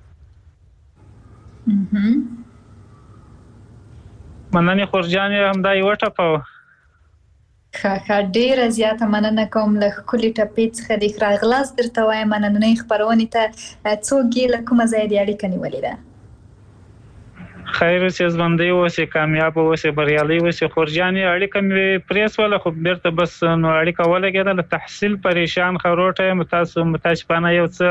مننې خورجانې همدا یوه ټپه وه ښه ډیره زیاته مننه کوم له ښکلې ټپې څخه د راغلاست درته وایم نننۍ خپرونې ته څوک یې له کومه ځایه د اړیکه نیولې ده خیر اوسې ژوندی اوسې کامیاب اوسې بریالی اوسې خورجانې اړیکه مې پرېښوله خو بیرته بس نو اړیکه ولګېده له تحصیل پریشان خروټه یم تاسو متاسفانه یو څه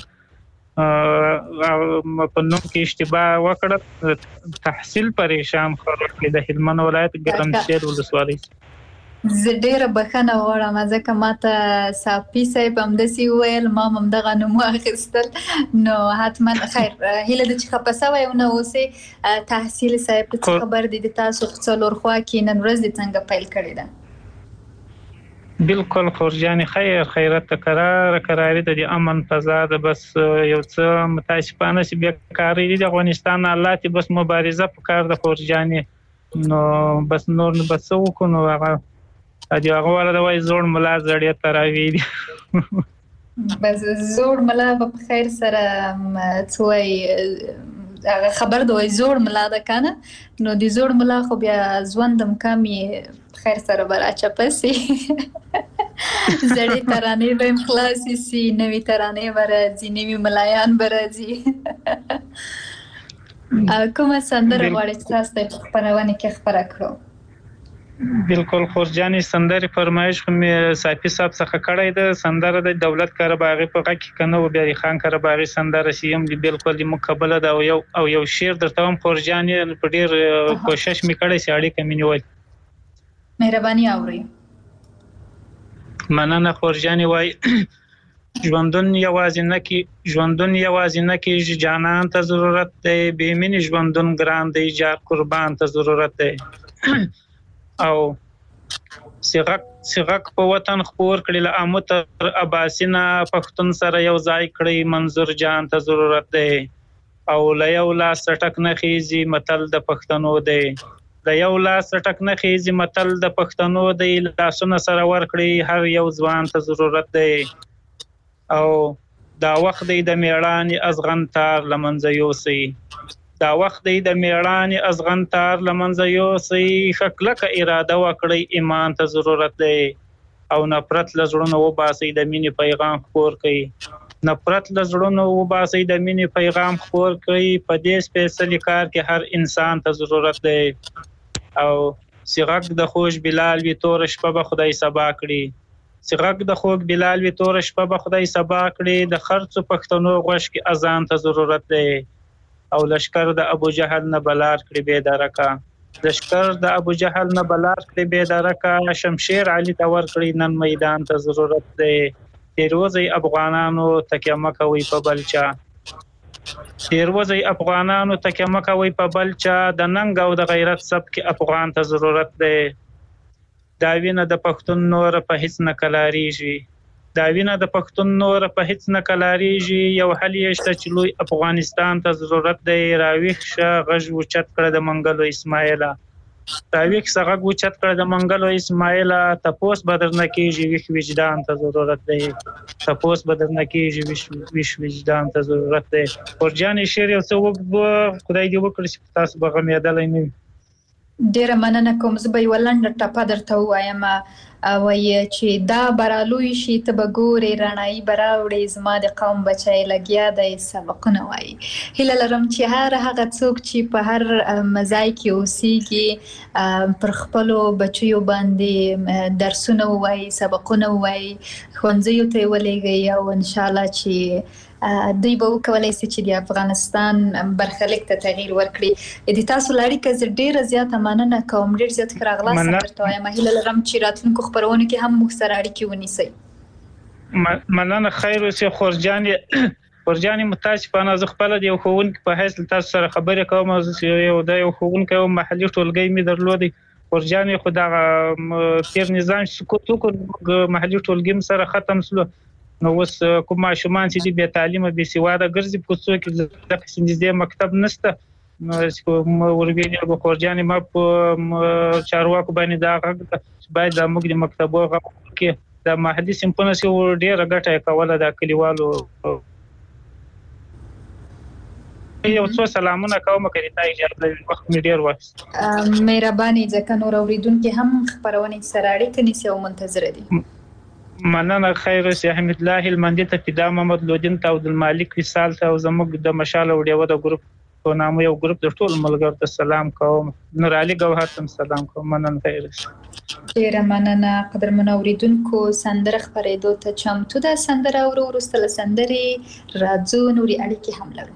په نوم کې اشتباه وکړه تحصیل پریشان خروټ د هلمند ولایت ګرمسیر ولسوالۍ زه ډیره بخښنه غواړم ځکه ماته صافي صاحب همداسې وویل ما هم همدغه نوم واخیستل نو حتما خیر هیله ده چې خفه سوی ونه اوسې تحصیل صاحب ته څه خبر دی د تاسو په څلور خوا کې نن ورځ دې څنګه پیل کړې ده بالکل خورجانې خیرت کراري د امن فضا ده بس یو څه متاسفانه چې بیکاري دي د افغانستان حالات بس مبارزه پکار ده خورجانې نو بس نور نه بس وکړو نو هغه والا د وای زوړ ملا زړې تراوی دي بس زوړ ملا په خیر سره څوی خبر دوی زوړ ملا ده کنه نو د زوړ ملا خو بیا ژوندم کمی خیر سره براچا پسې زړې ترانې به خلاصې سي نوې ترانې ورځي نوې ملایان برځي کومه سندره غواړئ چې تاسو ته خبرونه کې خبره کړو بالکل خورجانې سندره فرمایش خو مې صافي صاحب څخه کړی ده سندره د دولت کارباغي په غږ کې کنه او بیا خان کارباغي سندره سیم بالکل مقابله ده او یو شعر درته هم خورجانې په ډیر کوشش مې کړی چې اړیکه مې نیول مهرباني اوري مننه خورجانې وای ژوندون یوازې نه کې جانان ته ضرورت دی بې مینې ژوندون ګران دی جار قربان ته ضرورت دی او سیغک په وطن خپور کړي له امو تر اباسینا پښتون سره یو ځای کړي منظور جان ته ضرورت دی او له یو لاس ټک نه خيزي متل د پښتنو دی د یو لاس ټک نه خيزي متل د پښتنو دی لاسونه سره ور کړي هر یو ځوان ته ضرورت دی او دا وخت دی د میړانې ازغنتار لمنځه یوسي دا وخت دی د میړانې ازغنتار لمنځه یوسي خکلکه اراده وکړي ایمان ته ضرورت دی او نفرت لزړونو وباسي د مینې پیغام خپور کړي نفرت لزړونو وباسي د مینې پیغام خپور کړي په دې سپیشل کار کې هر انسان ته ضرورت دی او سیغک د خوش بلال وی تور شپه به خدای سبا کړي سیغک د خوږ بلال وی تور شپه به خدای سبا کړي د خرڅ پښتنو غوښ کې اذان ته ضرورت دی او لشکر د ابو جهل نه بلار کړي به درکا لشکر د ابو جهل نه بلار کړي به درکا شمشیر علي تور کړي نن میدان ته ضرورت دی تیروزي افغانانو تکیه مکوي په بلچا تیروزي افغانانو تکیه مکوي په بلچا د ننګ او د غیرت سب کې افغان ته ضرورت دی دا وینه د پښتون نور په هیڅ نه کلاریږي دا وینه د پښتون نور په هیڅ نه کلاریږي یو حل یې شته چې لوی افغانستان ته ضرورت دی راویښ شه غږ وچت کړه د منګلو اسماعیل راویښ شه غږ وچت کړه د منګلو اسماعیل تپوس بدر نه کیږي ویښ وجدان ته ضرورت دی تپوس بدر نه کیږي ویښ وجدان ته ضرورت دی خورجانې شعر یو څه خدای دې وکړي چې تاسو به غمیدلای نه ډیره مننه کوم زه به یو لنډه ټپه درته ووایم وایي چې دا برالوی شي ته به ګورې رڼایي به راوړې زما د قوم بچی لګیا دی سبقونه وایي هیله لرم چې هر هغه څوک چې په هر ځای کې اوسیږي پر خپلو بچیو باندې درسونه ووایي سبقونه ووایي ښوونځیو ته یې ولېږئ او انشاءالله چې دوی به وکولای شي چې د افغانستان برخلیک ته تغییر ورکړي د تاسو لړیکه زه ډیره زیاته مننه کوم ډیر زیات راغلاست درته وایم هیله لرم چې راتلونکو خبرونه کې هم موږ سره اړیکې ونیسئ مننه خیر اوسې خورجانې متاسفانه زه خپله د یو ښوونکي په حیث تاسو سره خبرې کوم یو ښوونکی او محلي ټولګی مې درلودی خورجانې خو دغه تیر نظام سقوط وکړ محلي ټولګي م سره ختم سلو نو اوس کوم ماشومان چې د بې تعلیمه بې سواده ګرځي په کوڅو کې ځکه چې نږدې مکتب نشته نو وربیل به خورجانې ما په چارواکو باندې دا غږ باید موږ د مکتبو غږ کې د محلي صنفونه چې ډېره ګټه یې کوله د کلیوالو یو څو سلامونه کوم که تا اجازه وخت مې ډېر واخیست مهرباني ځکه نور اورېدونکي هم خپرونې سره اړیکه نیسي او منتظره دي مننه خیر اوسې حمید الله هلمندي ته فدا محمد لودین ته عبدالمالک وصال ته او زموږ د مشال او ډیوه د ګروپ په نامه یو ګروپ د ټول ملګرو ته سلام کوم نور علي ګوهر ته سلام کوم مننه خیر ډیره مننه قدرمنو اوریدونکو سندره خپرېدو ته چمتو ده سندره وروسته له سندرې راځو نورې اړیکې هم لرو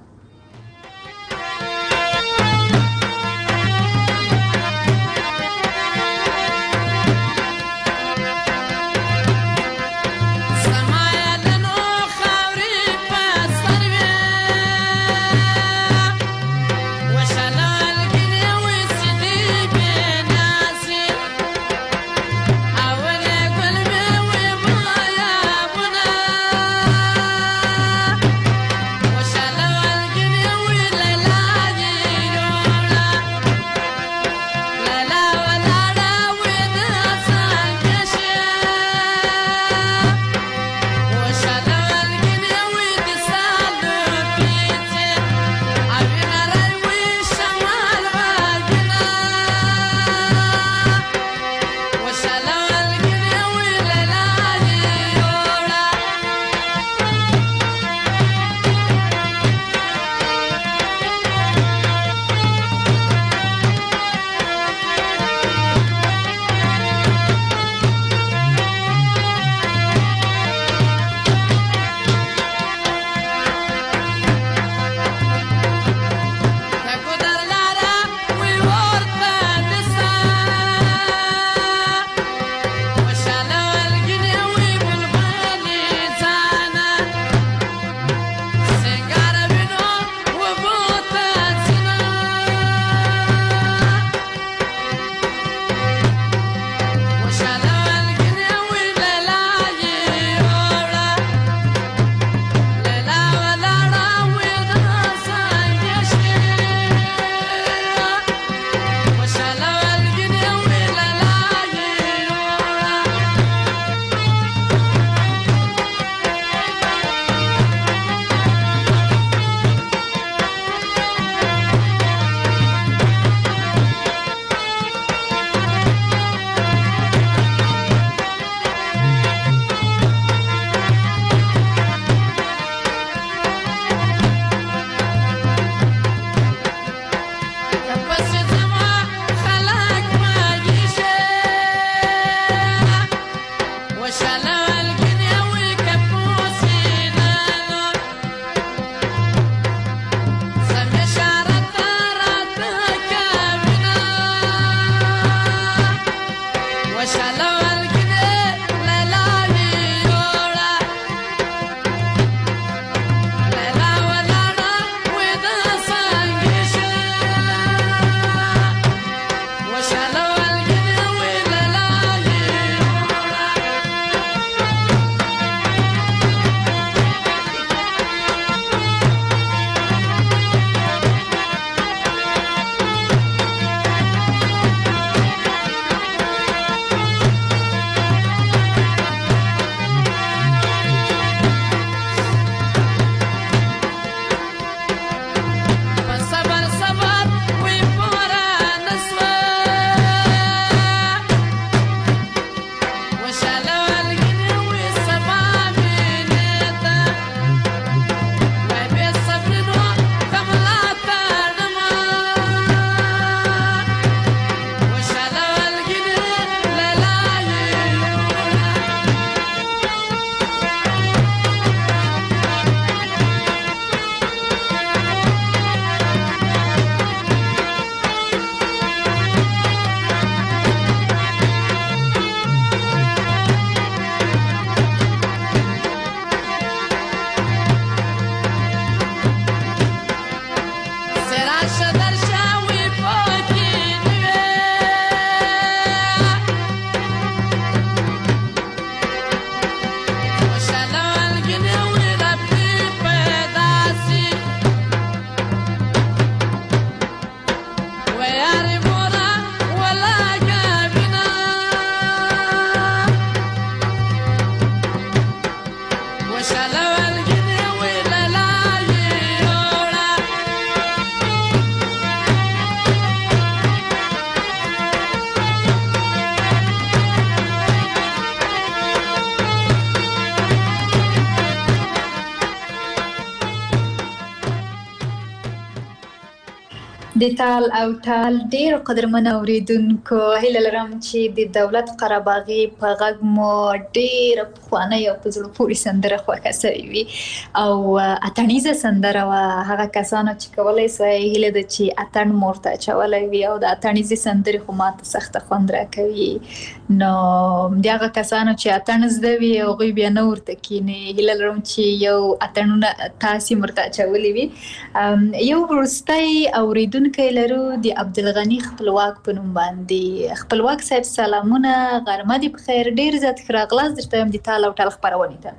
د تال او ټال ډیر قدرمن اوریدونکو، هیله لرم چې د دولت قرهباغي په غږ مو ډیر پخوانۍ او په زړه پورې سندره خوښه شوې وي او اتڼیزه سندره وه. هغه کسانو چې کولی سوی هیله ده چې اتڼ مو ورته اچولی وي او د اتڼیزې سندرې خو ماته سخته خوند راکوي. نو د هغه کسانو چې اتڼ زده وي هغوی بیا نه ورته کیني، هیله لرم چې یو اتڼونه تاسې هم ورته اچولی وي. یو وروستی اوریدونکی لرو د عبدالغني خپلواک په نوم باندې. خپلواک صاحب سلامونه، غرمه دې بخیر، ډیر زیات ښه راغلاست درته وایم د تال او ټال خپرونې ته.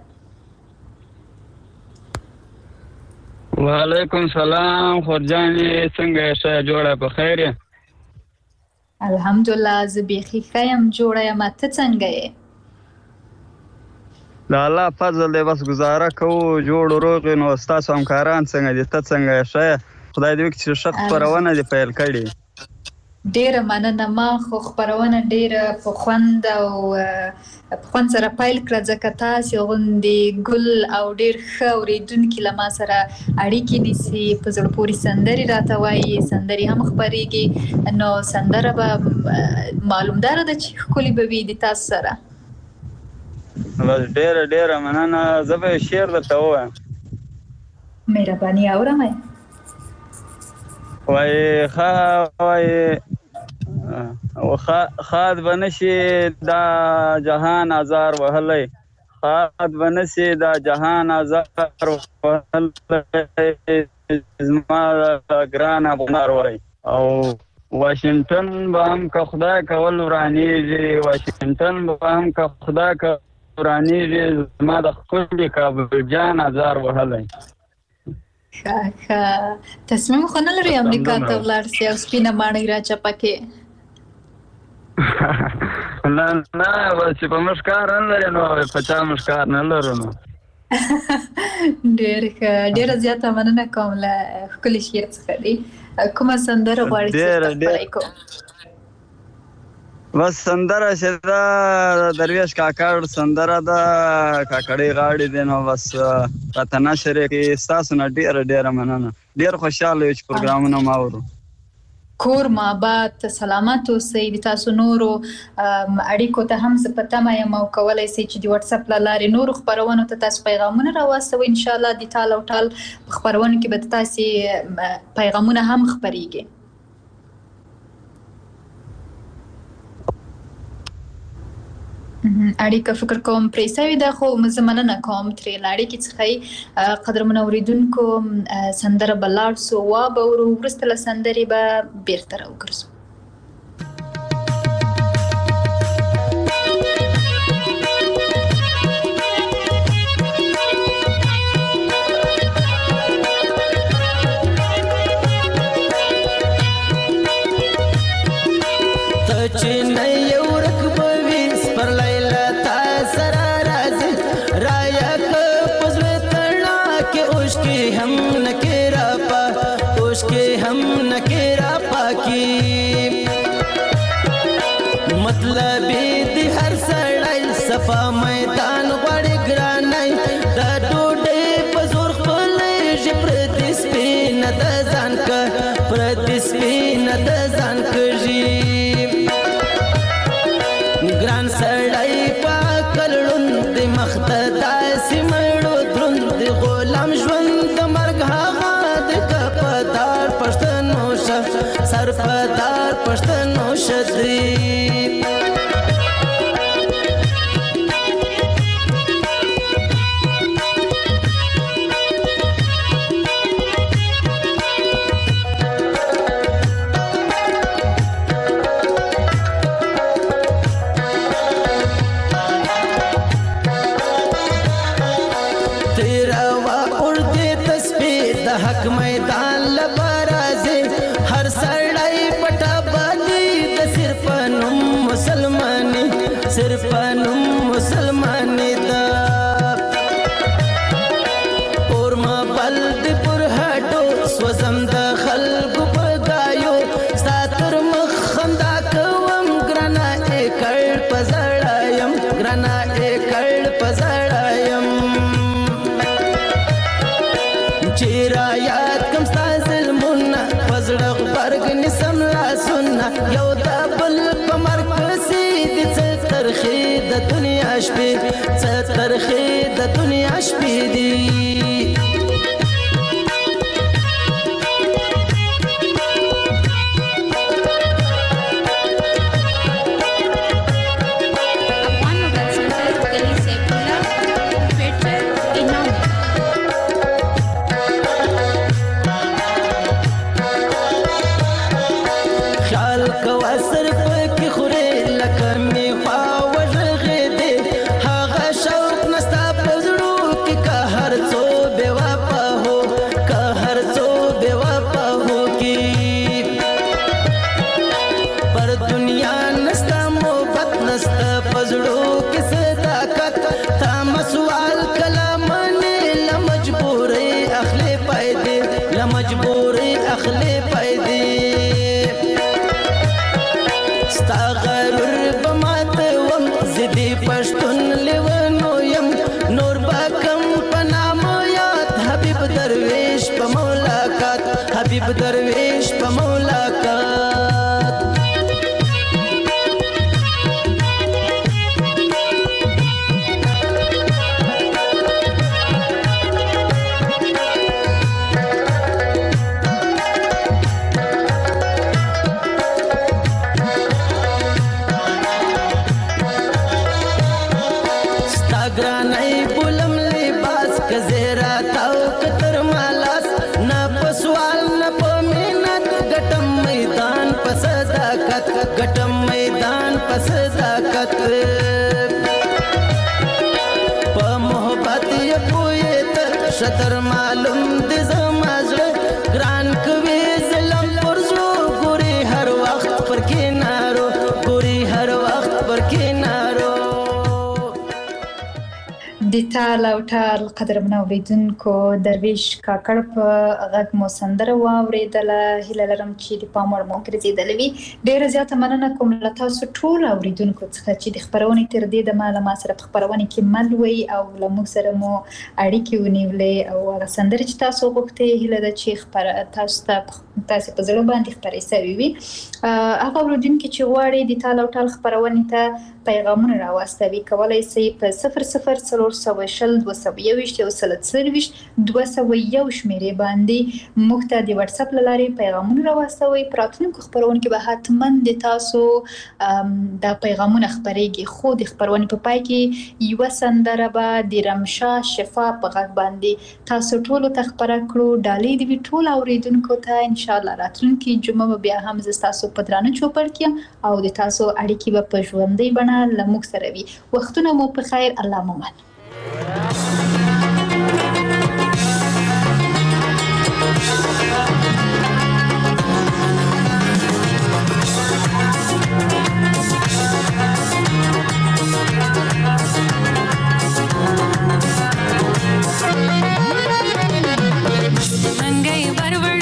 وعلیکم سلام خورجانې، څنګه یې؟ ښه جوړه په خیر یې؟ الحمدلله زه بیخي ښه یم، جوړه یم. ته څنګه یې؟ د الله فضل دی، بس گزاره کوو، جوړ روغ نو ستاسو همکاران څنګه دي؟ ته څنګه یې؟ ښه یې؟ خدای دې وکړي چې ښه خپرونه دې پیل کړې. ډیره مننه. ما خو خپرونه ډیره په خوند او په خوند سره پیل کړه، ځکه تاسې غوندې ګل او ډیر ښه اوریدونکي له ما سره اړیکې نیسي، په زړه پورې سندرې راته وایي، سندرې هم خپرېږي. نو سندره به معلومداره ده چې ښکلې به وي د تاسو سره. بس ډیره مننه. زه به شعر درته ووایم. مهرباني اورم. وایي خاد به نشي دا جهان ازار وهلی، خاد به نشي دا جهان ازار وهلی، زما ګران افغان وایي. او واشنګټن به هم که خدای کول ورانیږي، واشنګټن به هم که خدای کول ورانیږي، زما د ښکلي کابل جان ازار وهلی. ښه تصمیم خو نه لري امریکا ته ولاړ سي او سپینه ماڼۍ راچپه کړې؟ نه چې په موږ کار نه لري نو په چا موږ کار نه لرو. نو ډېر ښه، ډېره زیاته مننه کوم له ښکلي شعر څخه دی. کومه سندره غواړئ چې خپله کړو؟ بس سندره چې ده درویش کاکړ سندره ده، کاکړۍ غاړې دی. نو بس راته نشر یې کړي. ستاسو نه ډیره مننه، ډېر خوشحاله یو چې پروګرامونه ما اورو. کور ماباد، سلامت اوسئ. د تاسو نورو اړیکو ته هم زه په تمه یم او کولی سئ چې د وټساپ له لارې نورو خپرونو ته تاسو پیغامونه راواستوئ. انشاءالله د تال او ټال په خپرونو کې به تاسې پیغامونه هم خپریږي. اړیکه فکر کوم پرې سوې ده، خو زه مننه کوم ترې له اړیکې څخه. قدرمنو اورېدونکو، سندره به لاړ سو، وا به ورو، وروسته له سندرې به بیرته راوګرځو. صفا میدان غواړي ګرانای د ډوډۍ په زور خپلېږي، پردي سپینه د ځان که پردي سپینه د ځان کږي. ګران سړی په عقل ړوند دی، مخ ته داسې مړو دروند دی. غلام ژوند د مرګ هغه دی که په دار پښتنو شه، سر په دار پښتنو شه دی. حق میدان لبرازي هر سړی پټه باندې د صرف نوم مسلماني، صرف نوم مسلماني دا اور ما بلد پر هټو سوزم د خلکو په دایو ساتر مخ خندا کوم ګرنا اکړ پزړایم، ګرنا اکړ پزړایم. چیرا یاد کم ستا ظلمونه پزړه مرګ نسم لاسونه یو د بل په مرګ پسې دي څه ترخې د دنیا شپې څه ترخې د دنیا شپې دي حبیب درویش په ملاقات ستا ګرانۍ بولم لباس که زیرا تاو کتر مالاس نه پسوال نه په مینت ګټم میدان په صداقت ګټم میدان په صداقت په محبت یې پوهې ته شتر معلوم دې زما زړه ګران کوي ظلم پر زړه ګوري هر وخت پر کنارو ګوري هر وخت پر کنارو د تال او ټال قدرمنو اوریدونکو درویش کاکړ په غږ مو سندره واورېدله. هیله لرم چې د پام وړ مو ګرځېدلې وي. ډېره زیاته مننه کوم له تاسو ټولو اوریدونکو څخه چې د خپرونې تر دې دمه له ما سره په خپرونې کې مل وئ او له موږ سره مو اړیکې ونیولې او هغه سندرې چې تاسو غوښتې هیله ده چې تاسو په زړه باندې خپرې سوي وي. هغه اوریدونکي چې غواړي د تال او ټال خپرونې ته پیغامونه راواستوي کولی شئ په 00 420 221 201 شمیرې باندې موږ ته د واتس اپ له لارې پیغامونه راواستوئ. په راتلونکو خپرونو کې به حتما د تاسو دا پیغامونه خپرېږي خو د خپرونې په پای کې یوه سندره به د رمشا شفا په غږ باندې تاسو ټولو ته خپره کړو. ډالۍ دې وي ټولو اوریدونکو ته. انشاءالله راتلونکي جمعه به بیا هم زه ستاسو په درانه چوپړ کې یم او د تاسو اړیکې به په ژوندۍ بڼه له موږ سره وي. وختونه مو په خیر. الله مو مان. Rangai barvar